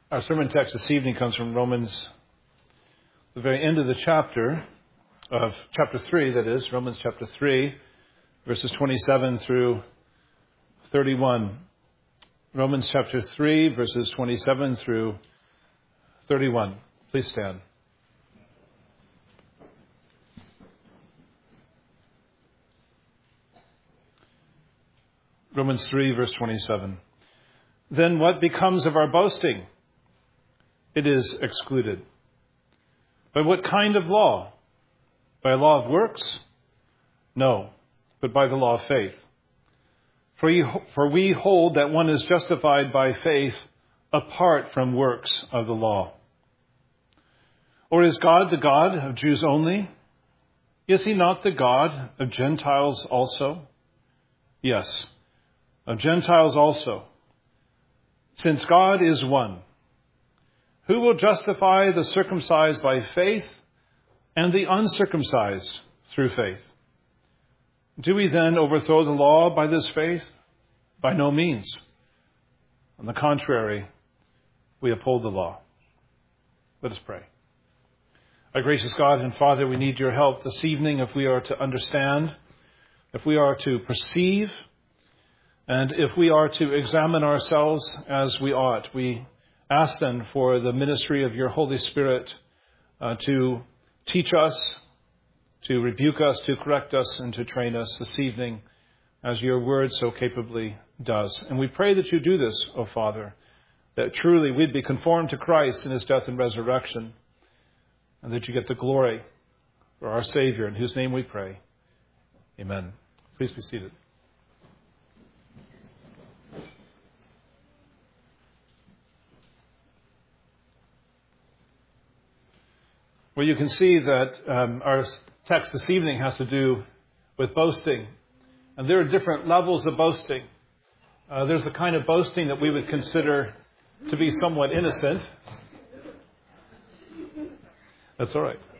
Our sermon text this evening comes from Romans, the very end of the chapter, of chapter 3, that is, Romans chapter 3, verses 27 through 31. Romans chapter 3, verses 27 through 31. Please stand. Romans 3, verse 27. Then what becomes of our boasting? It is excluded. By what kind of law? By a law of works? No, but by the law of faith. For we hold that one is justified by faith apart from works of the law. Or is God the God of Jews only? Is he not the God of Gentiles also? Yes, of Gentiles also. Since God is one, who will justify the circumcised by faith and the uncircumcised through faith? Do we then overthrow the law by this faith? By no means. On the contrary, we uphold the law. Let us pray. Our gracious God and Father, we need your help this evening if we are to understand, if we are to perceive, and if we are to examine ourselves as we ought. We ask then for the ministry of your Holy Spirit to teach us, to rebuke us, to correct us, and to train us this evening as your word so capably does. And we pray that you do this, O Father, that truly we'd be conformed to Christ in his death and resurrection, and that you get the glory for our Savior, in whose name we pray. Amen. Please be seated. Well, you can see that our text this evening has to do with boasting. And there are different levels of boasting. There's the kind of boasting that we would consider to be somewhat innocent. That's all right.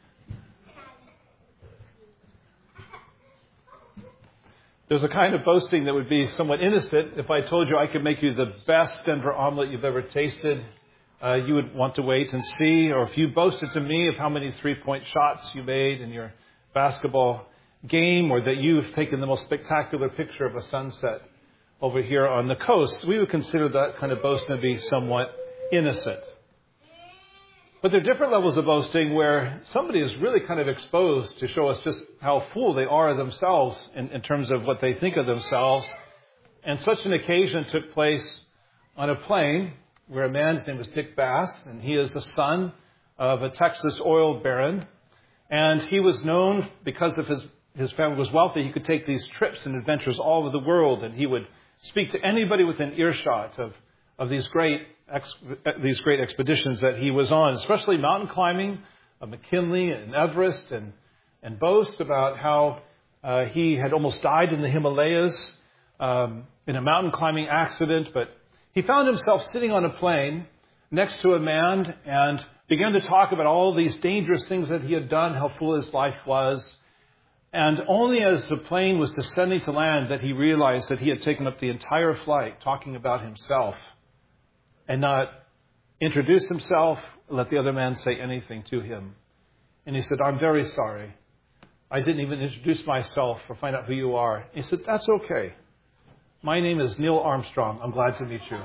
There's a kind of boasting that would be somewhat innocent. If I told you I could make you the best Denver omelet you've ever tasted, you would want to wait and see. Or if you boasted to me of how many three-point shots you made in your basketball game, or that you've taken the most spectacular picture of a sunset over here on the coast, we would consider that kind of boasting to be somewhat innocent. But there are different levels of boasting where somebody is really kind of exposed to show us just how fool they are of themselves in terms of what they think of themselves. And such an occasion took place on a plane where a man, his name was Dick Bass, and he is the son of a Texas oil baron. And he was known because of his family was wealthy. He could take these trips and adventures all over the world, and he would speak to anybody within earshot of these great expeditions that he was on, especially mountain climbing, McKinley and Everest, and boast about how he had almost died in the Himalayas in a mountain climbing accident, but he found himself sitting on a plane next to a man and began to talk about all these dangerous things that he had done, how full his life was. And only as the plane was descending to land that he realized that he had taken up the entire flight talking about himself and not introduced himself, let the other man say anything to him. And he said, "I'm very sorry. I didn't even introduce myself or find out who you are." He said, "That's okay. My name is Neil Armstrong. I'm glad to meet you."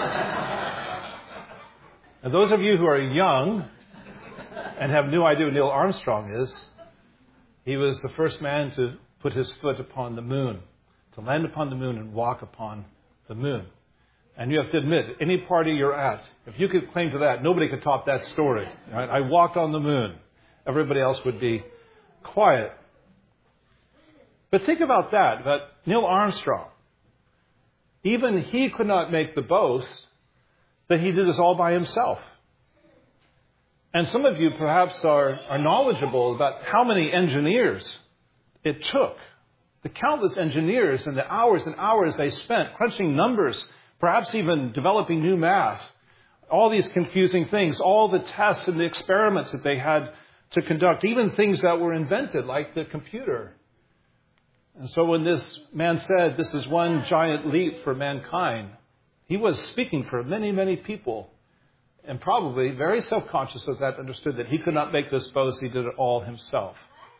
And those of you who are young and have no idea who Neil Armstrong is, he was the first man to put his foot upon the moon, to land upon the moon and walk upon the moon. And you have to admit, any party you're at, if you could claim to that, nobody could top that story. Right? I walked on the moon. Everybody else would be quiet. But think about that Neil Armstrong. Even he could not make the boast that he did this all by himself. And some of you perhaps are knowledgeable about how many engineers it took, the countless engineers and the hours and hours they spent crunching numbers, perhaps even developing new math, all these confusing things, all the tests and the experiments that they had to conduct, even things that were invented like the computer. And so when this man said, "This is one giant leap for mankind," he was speaking for many, many people and probably very self-conscious of that, understood that he could not make this boast. He did it all himself.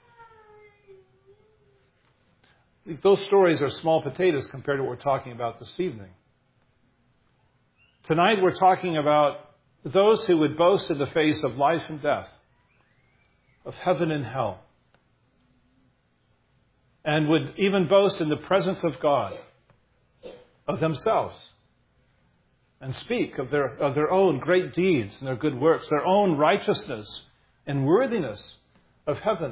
Those stories are small potatoes compared to what we're talking about this evening. Tonight we're talking about those who would boast in the face of life and death, of heaven and hell, and would even boast in the presence of God, of themselves, and speak of their own great deeds and their good works, their own righteousness and worthiness of heaven.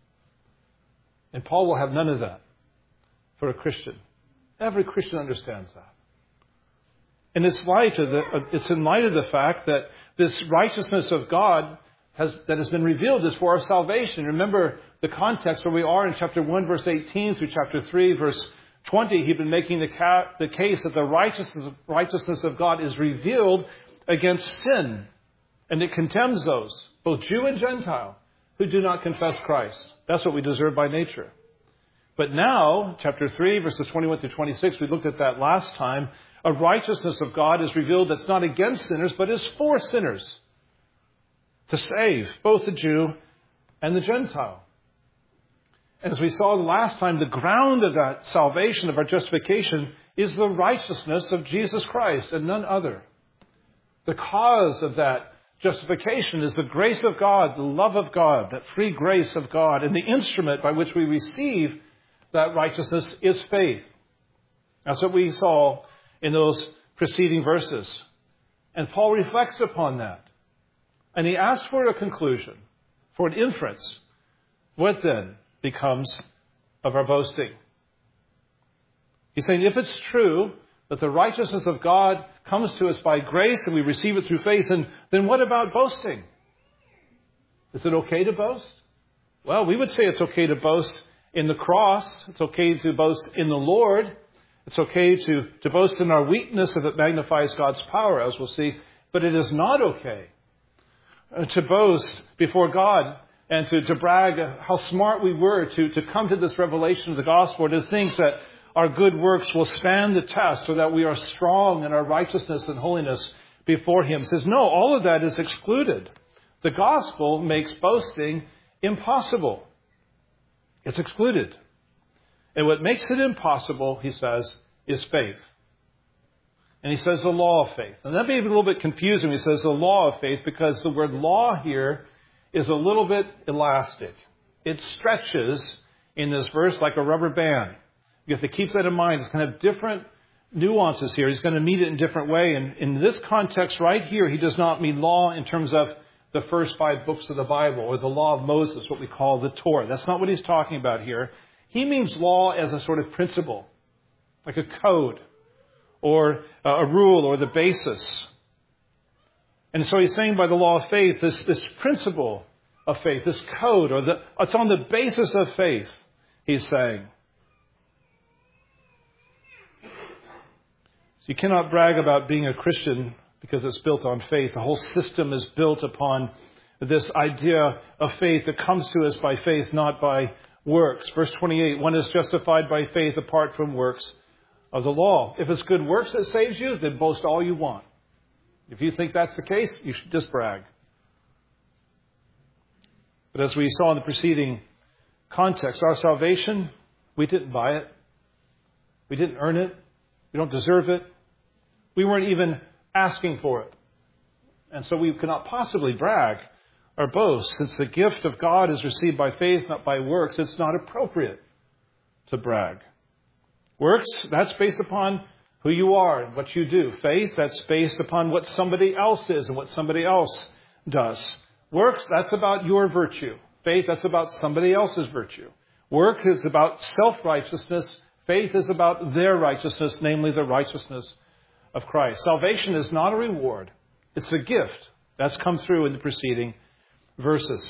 And Paul will have none of that for a Christian. Every Christian understands that. And it's in light of the fact that this righteousness of God that has been revealed is for our salvation. Remember the context where we are in chapter 1, verse 18 through chapter 3, verse 20. He'd been making the case that the righteousness of God is revealed against sin. And it condemns those, both Jew and Gentile, who do not confess Christ. That's what we deserve by nature. But now, chapter 3, verses 21 through 26, we looked at that last time. A righteousness of God is revealed that's not against sinners, but is for sinners, to save both the Jew and the Gentile. And as we saw the last time, the ground of that salvation, of our justification, is the righteousness of Jesus Christ and none other. The cause of that justification is the grace of God, the love of God, that free grace of God. And the instrument by which we receive that righteousness is faith. That's what we saw in those preceding verses. And Paul reflects upon that. And he asks for a conclusion, for an inference. What then becomes of our boasting? He's saying if it's true that the righteousness of God comes to us by grace and we receive it through faith, then what about boasting? Is it okay to boast? Well, we would say it's okay to boast in the cross. It's okay to boast in the Lord. It's okay to boast in our weakness if it magnifies God's power, as we'll see. But it is not okay to boast before God and to brag how smart we were to come to this revelation of the gospel, to think that our good works will stand the test or that we are strong in our righteousness and holiness before Him. He says, no, all of that is excluded. The gospel makes boasting impossible. It's excluded. And what makes it impossible, he says, is faith. And he says the law of faith. And that may be a little bit confusing. He says the law of faith because the word law here is a little bit elastic. It stretches in this verse like a rubber band. You have to keep that in mind. It's going to have different nuances here. He's going to mean it in a different way. And in this context right here, he does not mean law in terms of the first 5 books of the Bible or the law of Moses, what we call the Torah. That's not what he's talking about here. He means law as a sort of principle, like a code or a rule or the basis. And so he's saying by the law of faith, this principle of faith, this code, it's on the basis of faith, he's saying. So you cannot brag about being a Christian because it's built on faith. The whole system is built upon this idea of faith that comes to us by faith, not by works. Verse 28, one is justified by faith apart from works of the law. If it's good works that saves you, then boast all you want. If you think that's the case, you should just brag. But as we saw in the preceding context, our salvation, we didn't buy it. We didn't earn it. We don't deserve it. We weren't even asking for it. And so we cannot possibly brag or boast. Since the gift of God is received by faith, not by works, it's not appropriate to brag. Works, that's based upon who you are and what you do. Faith, that's based upon what somebody else is and what somebody else does. Works, that's about your virtue. Faith, that's about somebody else's virtue. Work is about self-righteousness. Faith is about their righteousness, namely the righteousness of Christ. Salvation is not a reward. It's a gift. That's come through in the preceding verses.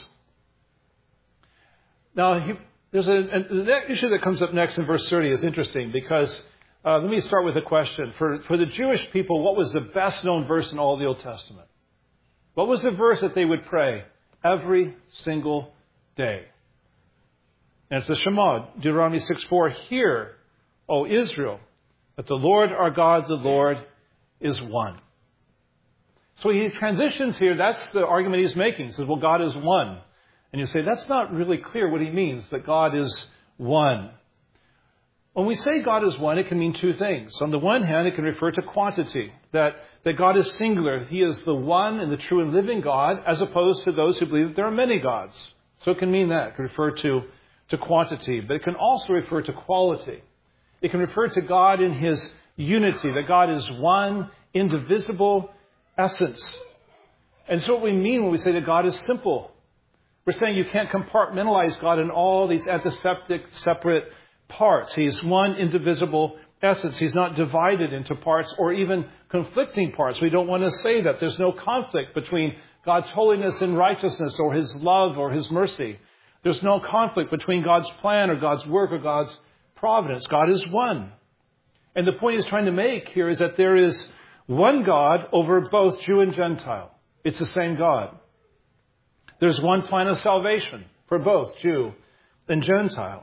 Now, the issue that comes up next in verse 30 is interesting because let me start with a question. For the Jewish people, what was the best known verse in all the Old Testament? What was the verse that they would pray every single day? And it's the Shema, Deuteronomy 6:4. Hear, O Israel, that the Lord our God, the Lord, is one. So he transitions here. That's the argument he's making. He says, well, God is one. And you say, that's not really clear what he means, that God is one. When we say God is one, it can mean two things. On the one hand, it can refer to quantity, that God is singular. He is the one and the true and living God, as opposed to those who believe that there are many gods. So it can mean that. It can refer to quantity. But it can also refer to quality. It can refer to God in his unity, that God is one, indivisible essence. And so what we mean when we say that God is simple. We're saying you can't compartmentalize God in all these antiseptic, separate parts. He's one indivisible essence. He's not divided into parts or even conflicting parts. We don't want to say that. There's no conflict between God's holiness and righteousness or his love or his mercy. There's no conflict between God's plan or God's work or God's providence. God is one. And the point he's trying to make here is that there is one God over both Jew and Gentile. It's the same God. There's one plan of salvation for both Jew and Gentile.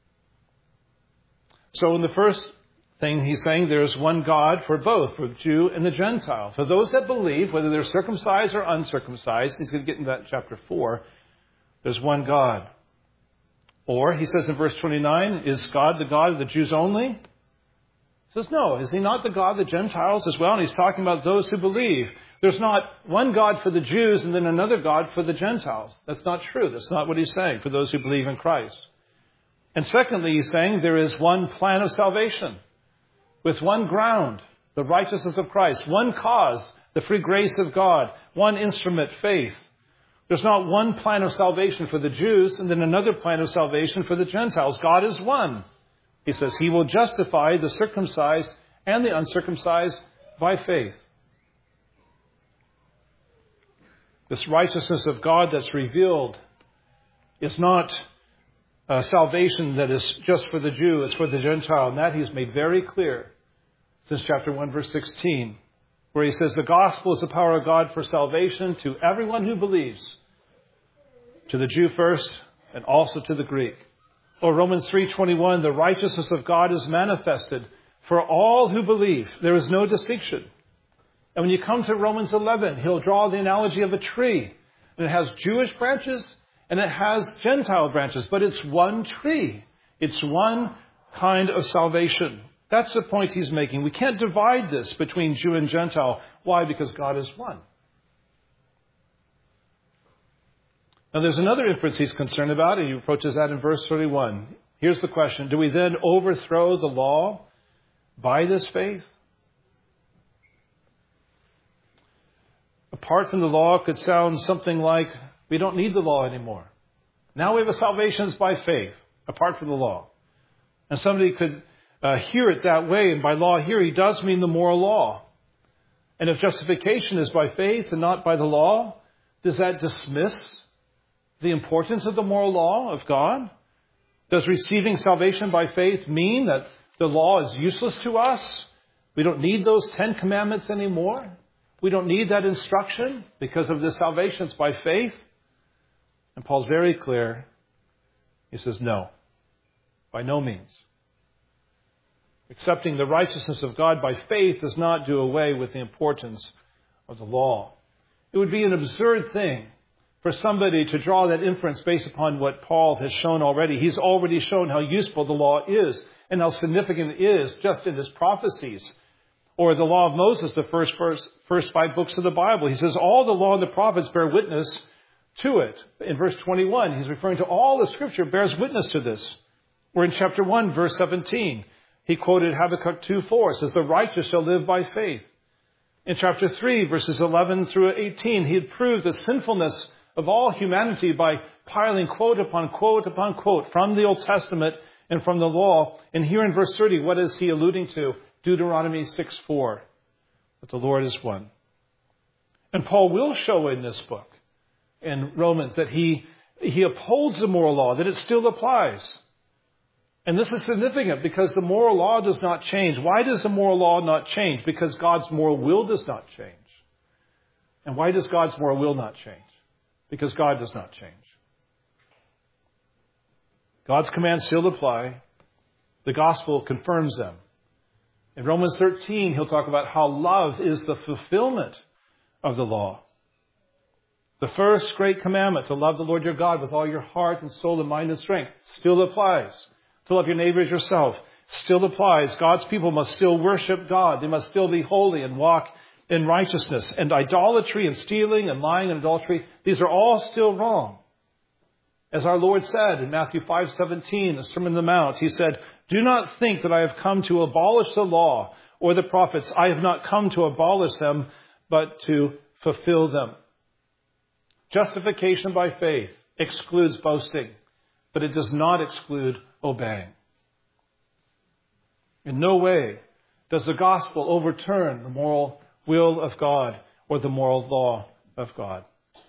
So in the first thing he's saying, there's one God for both, for the Jew and the Gentile. For those that believe, whether they're circumcised or uncircumcised, he's going to get into that in chapter 4, there's one God. Or, he says in verse 29, is God the God of the Jews only? He says, no. Is he not the God of the Gentiles as well? And he's talking about those who believe. There's not one God for the Jews and then another God for the Gentiles. That's not true. That's not what he's saying for those who believe in Christ. And secondly, he's saying there is one plan of salvation with one ground, the righteousness of Christ, one cause, the free grace of God, one instrument, faith. There's not one plan of salvation for the Jews and then another plan of salvation for the Gentiles. God is one. He says he will justify the circumcised and the uncircumcised by faith. This righteousness of God that's revealed is not salvation that is just for the Jew, it's for the Gentile. And that he's made very clear since chapter 1, verse 16, where he says the gospel is the power of God for salvation to everyone who believes, to the Jew first and also to the Greek. Or Romans 3:21, the righteousness of God is manifested for all who believe. There is no distinction. And when you come to Romans 11, he'll draw the analogy of a tree. And it has Jewish branches and it has Gentile branches, but it's one tree. It's one kind of salvation. That's the point he's making. We can't divide this between Jew and Gentile. Why? Because God is one. Now there's another inference he's concerned about, and he approaches that in verse 31. Here's the question. Do we then overthrow the law by this faith? Apart from the law, it could sound something like, we don't need the law anymore. Now we have a salvation by faith, apart from the law. And somebody could hear it that way, and by law here, he does mean the moral law. And if justification is by faith and not by the law, does that dismiss the importance of the moral law of God? Does receiving salvation by faith mean that the law is useless to us? We don't need those 10 commandments anymore? We don't need that instruction because of this salvation. It's by faith. And Paul's very clear. He says, no, by no means. Accepting the righteousness of God by faith does not do away with the importance of the law. It would be an absurd thing for somebody to draw that inference based upon what Paul has shown already. He's already shown how useful the law is and how significant it is just in his prophecies. Or the law of Moses, the first 5 books of the Bible. He says all the law and the prophets bear witness to it. In verse 21, he's referring to all the scripture bears witness to this. Or in chapter 1, verse 17, he quoted Habakkuk 2:4. It says, the righteous shall live by faith. In chapter 3, verses 11 through 18, he had proved the sinfulness of all humanity by piling quote upon quote upon quote from the Old Testament and from the law. And here in verse 30, what is he alluding to? Deuteronomy 6:4, that the Lord is one. And Paul will show in this book, in Romans, that he upholds the moral law, that it still applies. And this is significant because the moral law does not change. Why does the moral law not change? Because God's moral will does not change. And why does God's moral will not change? Because God does not change. God's commands still apply. The gospel confirms them. In Romans 13, he'll talk about how love is the fulfillment of the law. The first great commandment, to love the Lord your God with all your heart and soul and mind and strength, still applies. To love your neighbor as yourself still applies. God's people must still worship God. They must still be holy and walk in righteousness. And idolatry and stealing and lying and adultery, these are all still wrong. As our Lord said in Matthew 5:17, the Sermon on the Mount, he said, "Do not think that I have come to abolish the law or the prophets. I have not come to abolish them, but to fulfill them." Justification by faith excludes boasting, but it does not exclude obeying. In no way does the gospel overturn the moral will of God or the moral law of God.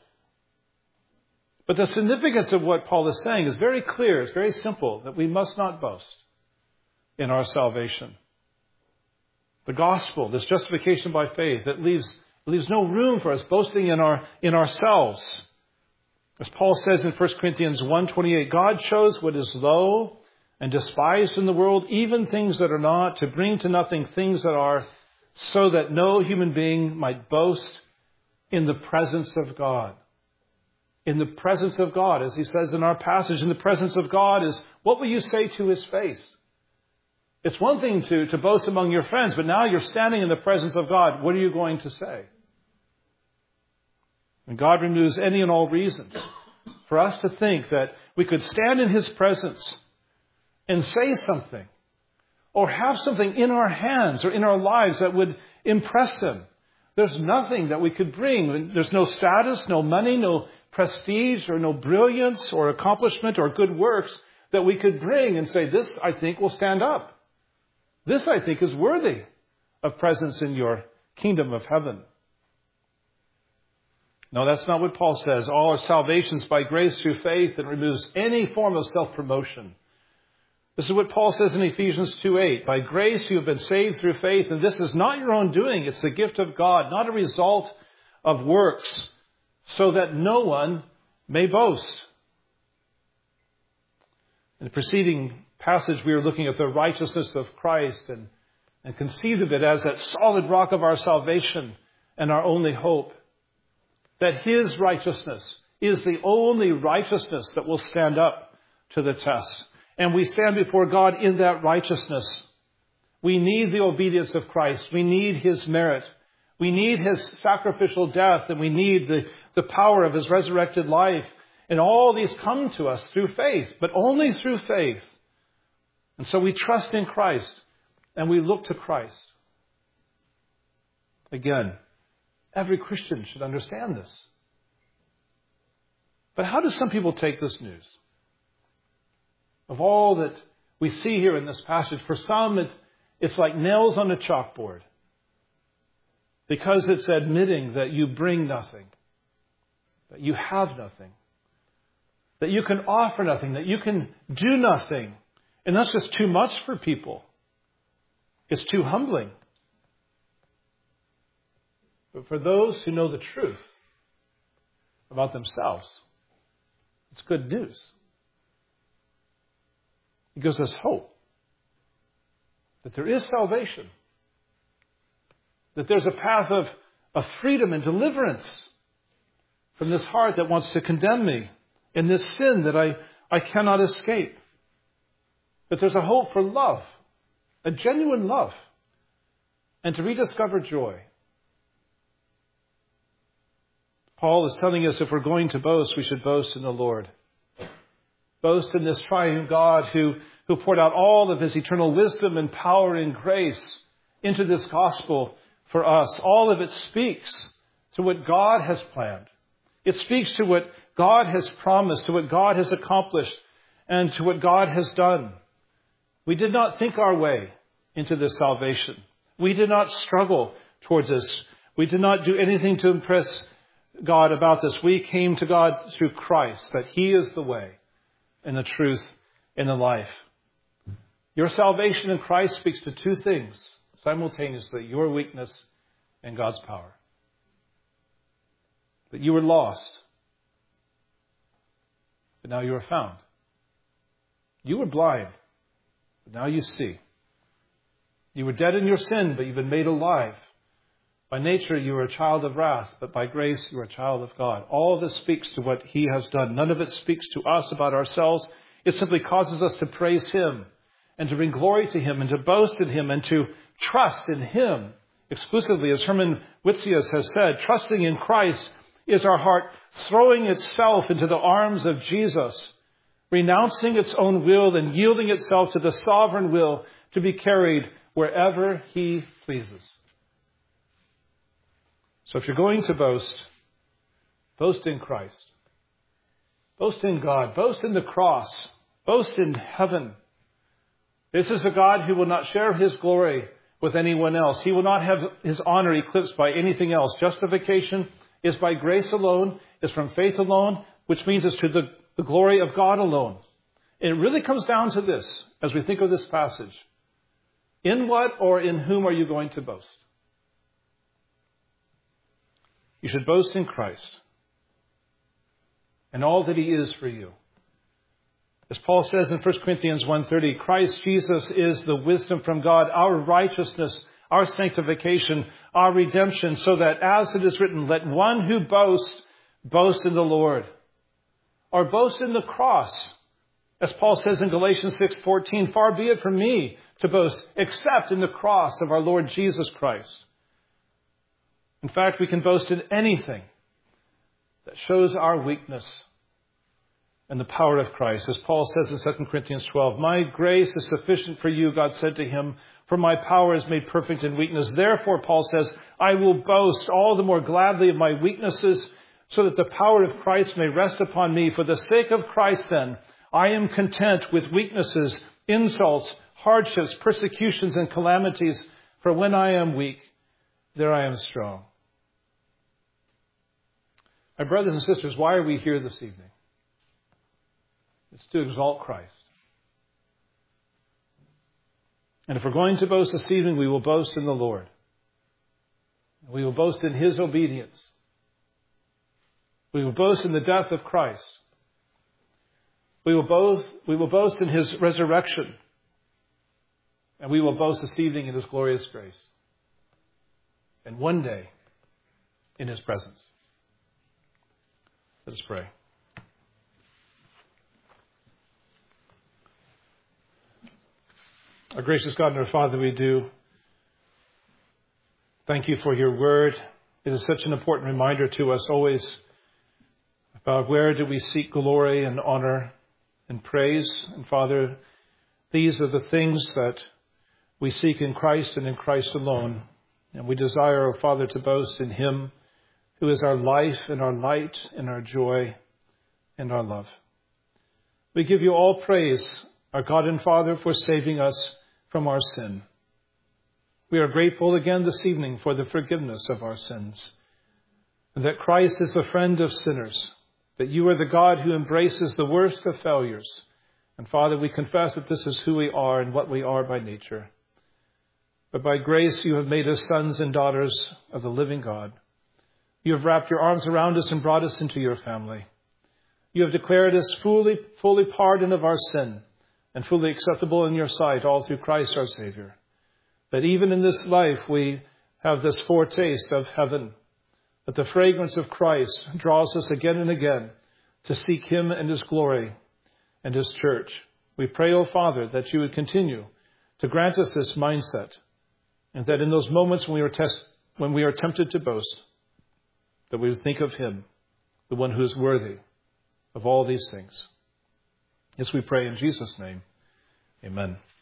But the significance of what Paul is saying is very clear. It's very simple, that we must not boast in our salvation. The gospel, this justification by faith, it leaves no room for us boasting in ourselves. As Paul says in 1 Corinthians 1:28, God chose what is low and despised in the world, even things that are not, to bring to nothing things that are, so that no human being might boast in the presence of God. In the presence of God, as he says in our passage, in the presence of God is, what will you say to his face? It's one thing to boast among your friends, but now you're standing in the presence of God. What are you going to say? And God removes any and all reasons for us to think that we could stand in his presence and say something or have something in our hands or in our lives that would impress him. There's nothing that we could bring. There's no status, no money, no prestige, or no brilliance or accomplishment or good works that we could bring and say, this, I think, will stand up. This, I think, is worthy of presence in your kingdom of heaven. No, that's not what Paul says. All our salvation's by grace through faith and removes any form of self-promotion. This is what Paul says in Ephesians 2:8. By grace you have been saved through faith, and this is not your own doing. It's the gift of God, not a result of works, so that no one may boast. In the preceding passage, we were looking at the righteousness of Christ and conceived of it as that solid rock of our salvation and our only hope. That his righteousness is the only righteousness that will stand up to the test. And we stand before God in that righteousness. We need the obedience of Christ. We need his merit. We need his sacrificial death, and we need the power of his resurrected life. And all these come to us through faith, but only through faith. And so we trust in Christ, and we look to Christ. Again, every Christian should understand this. But how do some people take this news? Of all that we see here in this passage, for some it's like nails on a chalkboard. Because it's admitting that you bring nothing, that you have nothing, that you can offer nothing, that you can do nothing. And that's just too much for people. It's too humbling. But for those who know the truth about themselves, it's good news. It gives us hope that there is salvation, that there's a path of freedom and deliverance from this heart that wants to condemn me in this sin that I cannot escape. But there's a hope for love, a genuine love, and to rediscover joy. Paul is telling us if we're going to boast, we should boast in the Lord. Boast in this triune God who poured out all of his eternal wisdom and power and grace into this gospel for us. All of it speaks to what God has planned. It speaks to what God has promised, to what God has accomplished, and to what God has done. We did not think our way into this salvation. We did not struggle towards this. We did not do anything to impress God about this. We came to God through Christ, that he is the way and the truth and the life. Your salvation in Christ speaks to two things simultaneously: your weakness and God's power. That you were lost, but now you are found. You were blind, but now you see. You were dead in your sin, but you've been made alive By nature, you are a child of wrath, but by grace, you are a child of God. All of this speaks to what he has done. None of it speaks to us about ourselves. It simply causes us to praise him and to bring glory to him and to boast in him and to trust in him exclusively. As Herman Whitzius has said, trusting in Christ is our heart throwing itself into the arms of Jesus, renouncing its own will and yielding itself to the sovereign will to be carried wherever he pleases. So if you're going to boast, boast in Christ. Boast in God. Boast in the cross. Boast in heaven. This is a God who will not share his glory with anyone else. He will not have his honor eclipsed by anything else. Justification is by grace alone, is from faith alone, which means it's to the glory of God alone. It really comes down to this as we think of this passage. In what or in whom are you going to boast? You should boast in Christ and all that he is for you. As Paul says in 1 Corinthians 1:30, Christ Jesus is the wisdom from God, our righteousness, our sanctification, our redemption, so that as it is written, let one who boasts, boast in the Lord. Or boast in the cross. As Paul says in Galatians 6:14, far be it from me to boast except in the cross of our Lord Jesus Christ. In fact, we can boast in anything that shows our weakness and the power of Christ. As Paul says in 2 Corinthians 12, my grace is sufficient for you, God said to him, for my power is made perfect in weakness. Therefore, Paul says, I will boast all the more gladly of my weaknesses, so that the power of Christ may rest upon me. For the sake of Christ, then, I am content with weaknesses, insults, hardships, persecutions, and calamities. For when I am weak, there I am strong. My brothers and sisters, why are we here this evening? It's to exalt Christ. And if we're going to boast this evening, we will boast in the Lord. We will boast in his obedience. We will boast in the death of Christ. We will boast in his resurrection. And we will boast this evening in his glorious grace. And one day, in his presence. Let us pray. Our gracious God and our Father, we do thank you for your word. It is such an important reminder to us always about where do we seek glory and honor and praise. And Father, these are the things that we seek in Christ and in Christ alone. And we desire, O Father, to boast in him who is our life and our light and our joy and our love. We give you all praise, our God and Father, for saving us from our sin. We are grateful again this evening for the forgiveness of our sins, and that Christ is the friend of sinners, that you are the God who embraces the worst of failures. And Father, we confess that this is who we are and what we are by nature. But by grace you have made us sons and daughters of the living God. You have wrapped your arms around us and brought us into your family. You have declared us fully pardoned of our sin and fully acceptable in your sight, all through Christ our Savior. But even in this life, we have this foretaste of heaven, that the fragrance of Christ draws us again and again to seek him and his glory and his church. We pray, O Father, that you would continue to grant us this mindset, and that in those moments when we are tempted to boast, that we would think of him, the one who is worthy of all these things. Yes, we pray in Jesus' name. Amen.